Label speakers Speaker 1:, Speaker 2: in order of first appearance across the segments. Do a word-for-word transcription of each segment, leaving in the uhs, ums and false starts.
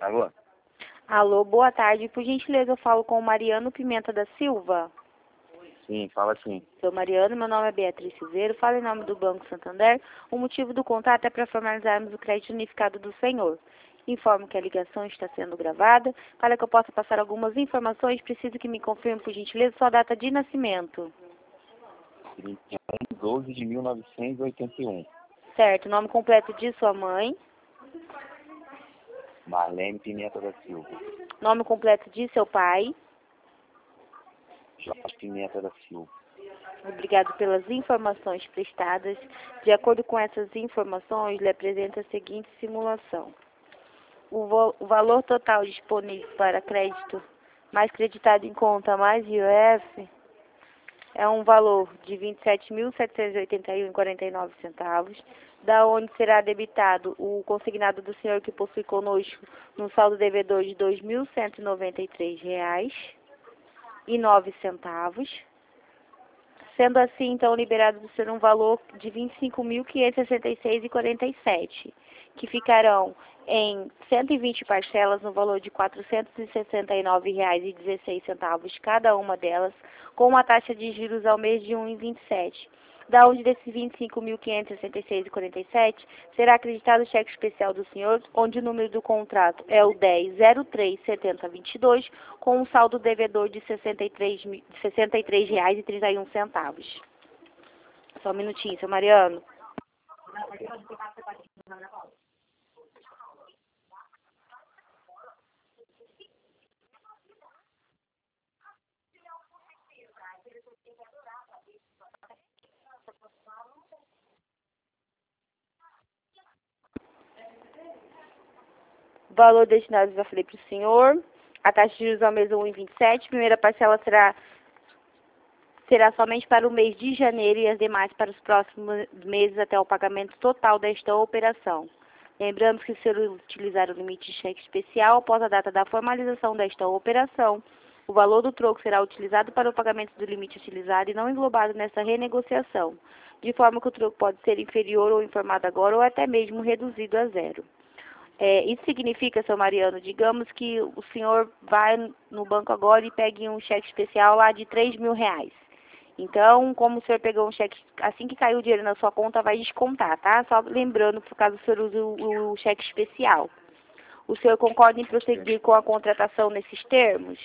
Speaker 1: Alô?
Speaker 2: Alô, boa tarde. Por gentileza, eu falo com o Mariano Pimenta da Silva.
Speaker 1: Sim, fala sim.
Speaker 2: Seu Mariano, meu nome é Beatriz Cizeiro, falo em nome do Banco Santander. O motivo do contato é para formalizarmos o crédito unificado do senhor. Informo que a ligação está sendo gravada. Para que eu possa passar algumas informações, preciso que me confirme, por gentileza, sua data de nascimento.
Speaker 1: trinta e um de doze de mil novecentos e oitenta e um.
Speaker 2: Certo. Nome completo de sua mãe.
Speaker 1: Marlene Pimenta da Silva.
Speaker 2: Nome completo de seu pai.
Speaker 1: Jorge Pimenta da Silva.
Speaker 2: Obrigado pelas informações prestadas. De acordo com essas informações, lhe apresento a seguinte simulação. O, vo o valor total disponível para crédito, mais creditado em conta, mais I O F, é um valor de vinte e sete mil setecentos e oitenta e um reais e quarenta e nove centavos, da onde será debitado o consignado do senhor que possui conosco no saldo devedor de dois mil cento e noventa e três reais e nove centavos. Sendo assim, então, liberado do senhor um valor de vinte e cinco mil quinhentos e sessenta e seis reais e quarenta e sete, que ficarão em cento e vinte parcelas no valor de quatrocentos e sessenta e nove reais e dezesseis centavos cada uma delas, com uma taxa de juros ao mês de um vírgula vinte e sete. Da onde desses vinte e cinco mil quinhentos e sessenta e seis reais e quarenta e sete será acreditado o cheque especial do senhor, onde o número do contrato é o dez zero três setenta vinte e dois, com um saldo devedor de sessenta e três reais e trinta e um centavos. Só um minutinho, seu Mariano. Valor destinado, já falei para o senhor. A taxa de juros ao mês é um vírgula vinte e sete. Primeira parcela será, será somente para o mês de janeiro e as demais para os próximos meses até o pagamento total desta operação. Lembramos que, se utilizar o limite de cheque especial após a data da formalização desta operação, o valor do troco será utilizado para o pagamento do limite utilizado e não englobado nessa renegociação, de forma que o troco pode ser inferior ou informado agora ou até mesmo reduzido a zero. É, isso significa, seu Mariano, digamos que o senhor vai no banco agora e pegue um cheque especial lá de três mil reais. Então, como o senhor pegou um cheque, assim que caiu o dinheiro na sua conta, vai descontar, tá? Só lembrando, por caso o senhor use o, o cheque especial. O senhor concorda em prosseguir com a contratação nesses termos?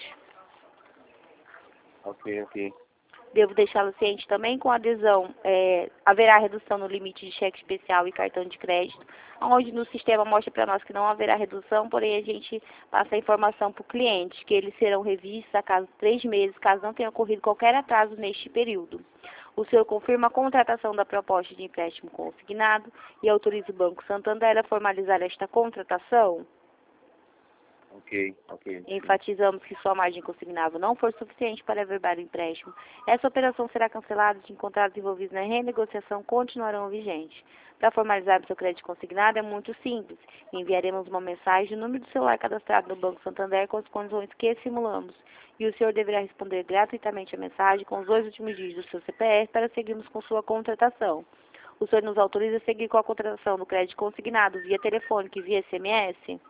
Speaker 1: Ok, ok.
Speaker 2: Devo deixá-lo ciente também, com adesão, é, haverá redução no limite de cheque especial e cartão de crédito, onde no sistema mostra para nós que não haverá redução, porém a gente passa a informação para o cliente, que eles serão revistos a cada três meses, caso não tenha ocorrido qualquer atraso neste período. O senhor confirma a contratação da proposta de empréstimo consignado e autoriza o Banco Santander a formalizar esta contratação?
Speaker 1: Ok, ok.
Speaker 2: Enfatizamos que sua margem consignável não for suficiente para averbar o empréstimo. Essa operação será cancelada e os contratos envolvidos na renegociação continuarão vigentes. Para formalizar o seu crédito consignado é muito simples. Enviaremos uma mensagem no número do celular cadastrado no Banco Santander com as condições que simulamos. E o senhor deverá responder gratuitamente a mensagem com os dois últimos dígitos do seu C P F para seguirmos com sua contratação. O senhor nos autoriza a seguir com a contratação do crédito consignado via telefônico e via S M S?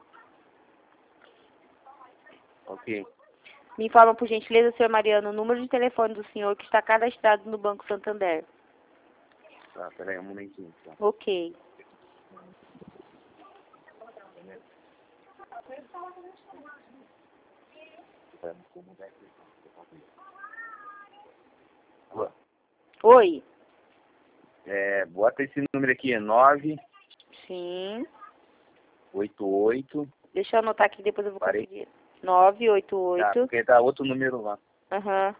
Speaker 1: Ok.
Speaker 2: Me informa, por gentileza, senhor Mariano, o número de telefone do senhor que está cadastrado no Banco Santander.
Speaker 1: Tá, peraí um momentinho. Tá.
Speaker 2: Ok.
Speaker 1: Alô?
Speaker 2: Oi.
Speaker 1: É, bota esse número aqui, é nove
Speaker 2: Sim.
Speaker 1: oito oito.
Speaker 2: Deixa eu anotar aqui, depois eu vou
Speaker 1: Parei.
Speaker 2: conseguir. nove oito
Speaker 1: Tá,
Speaker 2: oito.
Speaker 1: porque tá outro número lá.
Speaker 2: Aham.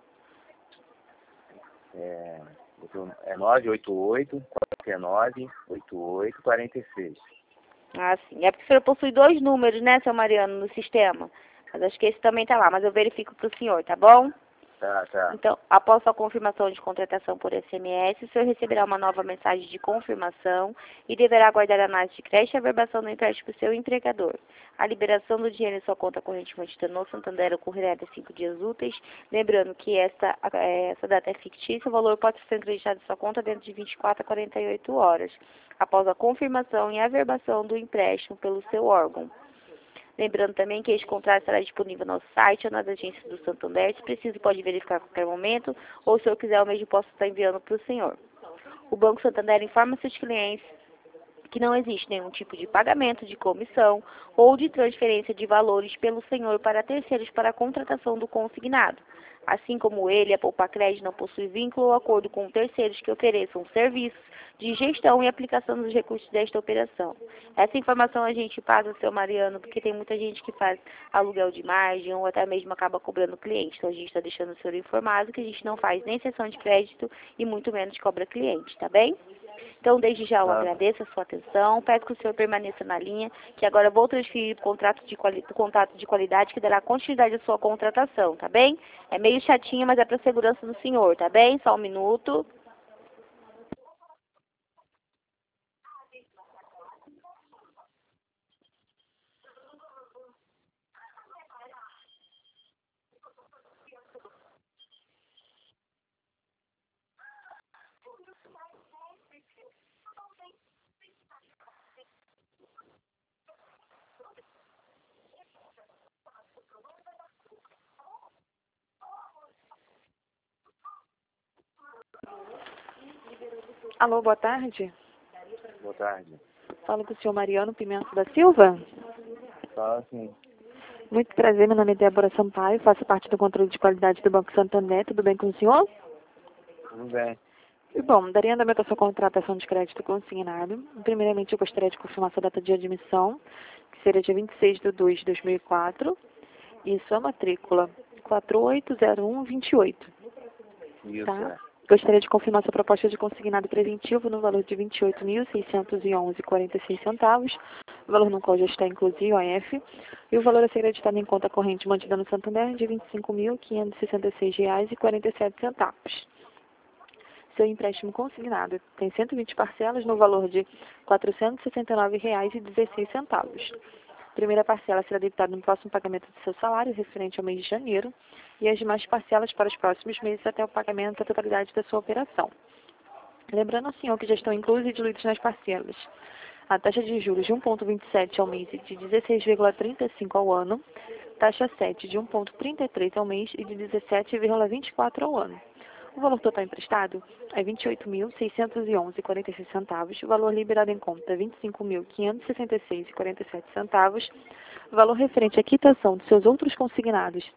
Speaker 1: É, outro- é nove oito oito, quatro nove, oito oito, quarenta e seis.
Speaker 2: Ah, sim. É porque o senhor possui dois números, né, seu Mariano, no sistema. Mas acho que esse também tá lá, mas eu verifico pro senhor, tá bom?
Speaker 1: Tá, tá.
Speaker 2: Então, após a confirmação de contratação por S M S, o senhor receberá uma nova mensagem de confirmação e deverá aguardar a análise de crédito e a averbação do empréstimo do seu entregador. A liberação do dinheiro em sua conta corrente mantida no Santander ocorrerá em cinco dias úteis. Lembrando que essa, essa data é fictícia, o valor pode ser acreditado em sua conta dentro de vinte e quatro a quarenta e oito horas, após a confirmação e averbação do empréstimo pelo seu órgão. Lembrando também que este contrato estará disponível no nosso site ou nas agências do Santander. Se precisa, pode verificar a qualquer momento, ou se eu quiser, eu mesmo posso estar enviando para o senhor. O Banco Santander informa seus clientes que não existe nenhum tipo de pagamento, de comissão ou de transferência de valores pelo senhor para terceiros para a contratação do consignado. Assim como ele, a Poupacred não possui vínculo ou acordo com terceiros que ofereçam serviços de gestão e aplicação dos recursos desta operação. Essa informação a gente passa, seu Mariano, porque tem muita gente que faz aluguel de margem ou até mesmo acaba cobrando o cliente. Então a gente está deixando o senhor informado que a gente não faz nem cessão de crédito e muito menos cobra cliente, tá bem? Então, desde já eu
Speaker 1: Tá.
Speaker 2: agradeço a sua atenção, peço que o senhor permaneça na linha, que agora eu vou transferir o contrato de, quali contato de qualidade que dará continuidade à sua contratação, tá bem? É meio chatinho, mas é para a segurança do senhor, tá bem? Só um minuto.
Speaker 3: Alô, boa tarde.
Speaker 1: Boa tarde.
Speaker 3: Falo com o senhor Mariano Pimenta da Silva.
Speaker 1: Fala assim.
Speaker 3: Muito prazer, meu nome é Débora Sampaio, faço parte do controle de qualidade do Banco Santander. Tudo bem com o senhor?
Speaker 1: Tudo bem.
Speaker 3: E bom, daria andamento à sua contratação de crédito consignado. Primeiramente, eu gostaria de confirmar sua data de admissão, que seria dia vinte e seis de dois de dois mil e quatro, e sua matrícula quatro oito zero um dois oito.
Speaker 1: Isso,
Speaker 3: Tá?
Speaker 1: é.
Speaker 3: Gostaria de confirmar sua proposta de consignado preventivo no valor de vinte e oito mil seiscentos e onze reais e quarenta e seis centavos, valor no qual já está incluso I O F, e o valor a ser acreditado em conta corrente mantida no Santander de vinte e cinco mil quinhentos e sessenta e seis reais e quarenta e sete centavos. Seu empréstimo consignado tem cento e vinte parcelas no valor de quatrocentos e sessenta e nove reais e dezesseis centavos. A primeira parcela será debitada no próximo pagamento do seu salário, referente ao mês de janeiro, e as demais parcelas para os próximos meses até o pagamento da totalidade da sua operação. Lembrando ao senhor que já estão inclusos e diluídos nas parcelas a taxa de juros de um vírgula vinte e sete ao mês e de dezesseis vírgula trinta e cinco ao ano, taxa sete de um vírgula trinta e três ao mês e de dezessete vírgula vinte e quatro ao ano. O valor total emprestado é vinte e oito mil seiscentos e onze reais e quarenta e seis centavos, o valor liberado em conta é vinte e cinco mil quinhentos e sessenta e seis reais e quarenta e sete centavos, o valor referente à quitação de seus outros consignados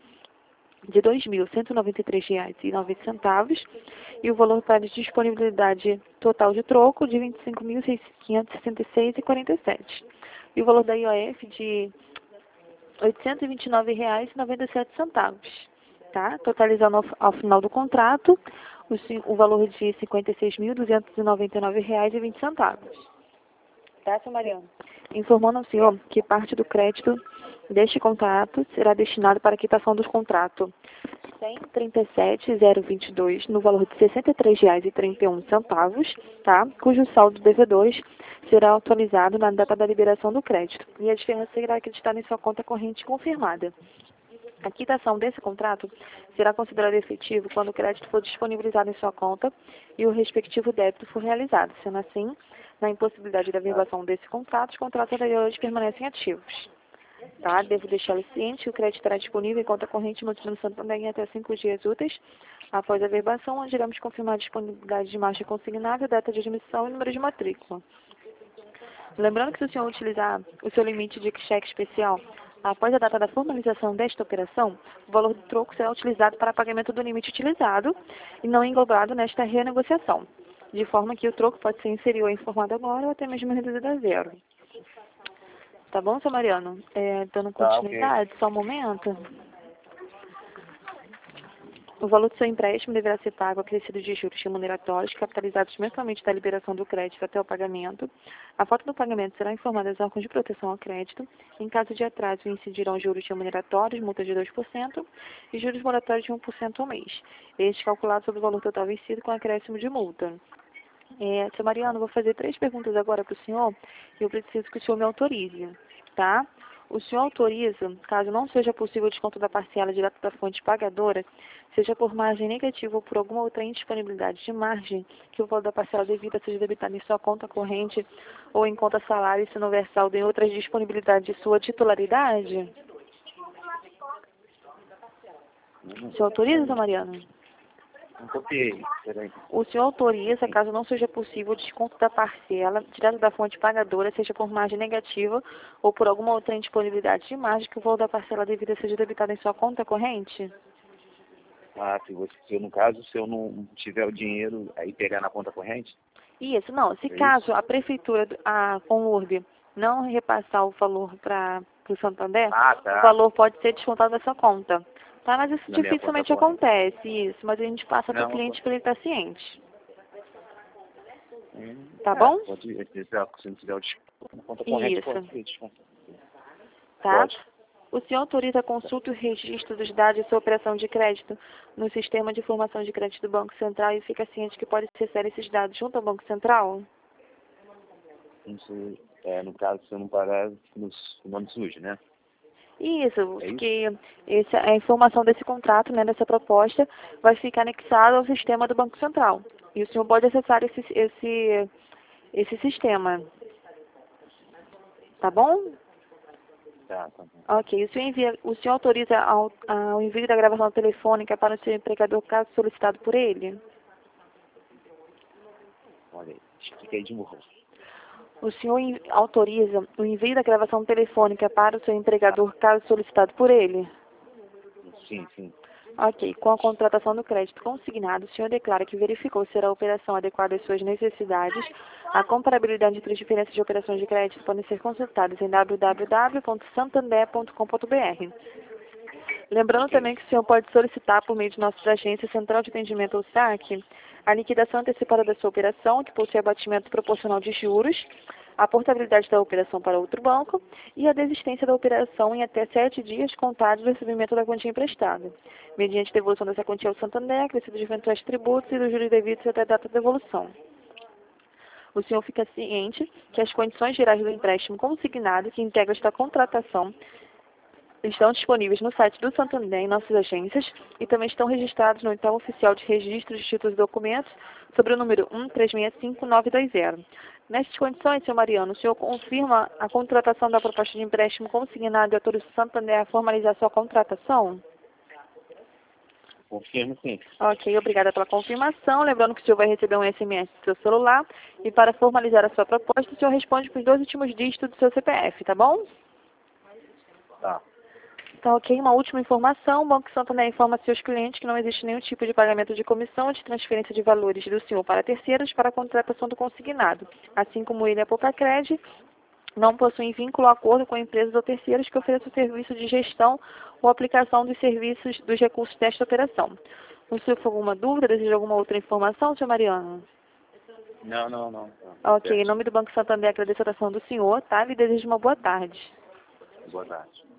Speaker 3: de dois mil cento e noventa e três reais e noventa centavos e o valor para disponibilidade total de troco de vinte e cinco mil quinhentos e sessenta e seis reais e quarenta e sete. E o valor da I O F de oitocentos e vinte e nove reais e noventa e sete centavos. Tá? Totalizando ao, ao final do contrato o, o valor de cinquenta e seis mil duzentos e noventa e nove reais e vinte centavos. Tá, seu Mariano? Informando ao senhor que parte do crédito deste contrato será destinado para a quitação dos contratos cento e trinta e sete mil vinte e dois no valor de sessenta e três reais e trinta e um centavos, tá? Cujo saldo devedores será atualizado na data da liberação do crédito e a diferença será acreditada em sua conta corrente confirmada. A quitação desse contrato será considerada efetivo quando o crédito for disponibilizado em sua conta e o respectivo débito for realizado. Sendo assim, na impossibilidade da violação desse contrato, os contratos anteriores permanecem ativos. Tá? Devo deixá-lo ciente que o crédito estará disponível em conta corrente mantida no Santander em até cinco dias úteis após a verbação, onde iremos confirmar a disponibilidade de margem consignável, data de admissão e número de matrícula. Lembrando que se o senhor utilizar o seu limite de cheque especial após a data da formalização desta operação, o valor do troco será utilizado para pagamento do limite utilizado e não englobado nesta renegociação, de forma que o troco pode ser inserido em formado agora ou até mesmo reduzido a zero. Tá bom, seu Mariano? É, dando continuidade,
Speaker 1: Tá, okay.
Speaker 3: Só um momento. O valor do seu empréstimo deverá ser pago acrescido de juros remuneratórios, capitalizados mensalmente da liberação do crédito até o pagamento. A falta do pagamento será informada aos órgãos de proteção ao crédito. Em caso de atraso, incidirão juros remuneratórios, multa de dois por cento e juros moratórios de um por cento ao mês. Estes calculados sobre o valor total vencido com acréscimo de multa. É, seu Mariano, vou fazer três perguntas agora para o senhor e eu preciso que o senhor me autorize, tá? O senhor autoriza, caso não seja possível o desconto da parcela direto da fonte pagadora, seja por margem negativa ou por alguma outra indisponibilidade de margem, que o valor da parcela devida seja debitado em sua conta corrente ou em conta salário, se não houver saldo em outras disponibilidades de sua titularidade? O senhor autoriza, seu Mariano?
Speaker 1: Não copiei, peraí.
Speaker 3: O senhor autoriza, caso não seja possível o desconto da parcela direto da fonte pagadora, seja por margem negativa ou por alguma outra indisponibilidade de margem, que o valor da parcela devida seja debitado em sua conta corrente?
Speaker 1: Ah, se, você, se eu, no caso, se eu não tiver o dinheiro, aí pegar na conta corrente?
Speaker 3: Isso, não. Se
Speaker 1: É
Speaker 3: caso
Speaker 1: isso?
Speaker 3: a prefeitura, a Conurb, não repassar o valor para o Santander,
Speaker 1: Ah, tá.
Speaker 3: o valor pode ser descontado da sua conta. Tá, mas isso
Speaker 1: Na minha
Speaker 3: dificilmente
Speaker 1: conta corrente.
Speaker 3: acontece, isso. Mas a gente passa para o
Speaker 1: Não,
Speaker 3: cliente para ele estar ciente.
Speaker 1: Hum,
Speaker 3: Tá
Speaker 1: é,
Speaker 3: bom?
Speaker 1: Pode, se não tiver o desconto na conta corrente,
Speaker 3: Isso.
Speaker 1: pode ser desconto.
Speaker 3: Tá?
Speaker 1: Pode.
Speaker 3: O senhor autoriza a consulta e o registro dos dados de sua operação de crédito no sistema de informação de crédito do Banco Central e fica ciente que pode acessar esses dados junto ao Banco Central?
Speaker 1: Não sei, é, no caso, se eu não pagar, nos, o nome sujo, né?
Speaker 3: Isso,
Speaker 1: É isso?
Speaker 3: que essa, a informação desse contrato, né, dessa proposta, vai ficar anexada ao sistema do Banco Central. E o senhor pode acessar esse, esse, esse sistema. Tá bom?
Speaker 1: Tá, tá bom.
Speaker 3: Ok. O senhor, envia, o senhor autoriza ao, ao envio da gravação telefônica para o seu empregador, caso solicitado por ele?
Speaker 1: Olha aí, expliquei de novo.
Speaker 3: O senhor en- autoriza o envio da gravação telefônica para o seu empregador, caso solicitado por ele?
Speaker 1: Sim, sim.
Speaker 3: Ok. Com a contratação do crédito consignado, o senhor declara que verificou ser a operação adequada às suas necessidades. A comparabilidade entre as diferenças de operações de crédito podem ser consultadas em w w w ponto santander ponto com ponto b r. Lembrando
Speaker 1: Ok.
Speaker 3: também que o senhor pode solicitar, por meio de nossa agência Central de Atendimento ou S A C, a liquidação antecipada da sua operação, que possui abatimento proporcional de juros, a portabilidade da operação para outro banco e a desistência da operação em até sete dias contados do recebimento da quantia emprestada, mediante devolução dessa quantia ao Santander, acrescido de eventuais tributos e dos juros devidos até a data da devolução. O senhor fica ciente que as condições gerais do empréstimo consignado, que integra esta contratação, estão disponíveis no site do Santander em nossas agências e também estão registrados no edital oficial de registro de títulos e documentos sobre o número um três seis cinco nove dois zero. Nestas condições, senhor Mariano, o senhor confirma a contratação da proposta de empréstimo consignado e autoriza o Santander a formalizar sua contratação?
Speaker 1: Confirmo, sim.
Speaker 3: Ok, obrigada pela confirmação. Lembrando que o senhor vai receber um S M S do seu celular e para formalizar a sua proposta, o senhor responde com os dois últimos dígitos do seu C P F, tá bom?
Speaker 1: Tá.
Speaker 3: Então, ok, uma última informação. O Banco Santander informa seus clientes que não existe nenhum tipo de pagamento de comissão ou de transferência de valores do senhor para terceiros para a contratação do consignado. Assim como ele, a Popacred, não possuem vínculo ou acordo com empresas ou terceiros que ofereçam serviço de gestão ou aplicação dos serviços dos recursos desta operação. O senhor tem alguma dúvida, deseja alguma outra informação, senhor Mariano?
Speaker 1: Não, não, não. não.
Speaker 3: Ok, em nome do Banco Santander, agradeço a atenção do senhor, tá? E desejo uma boa tarde.
Speaker 1: Boa tarde.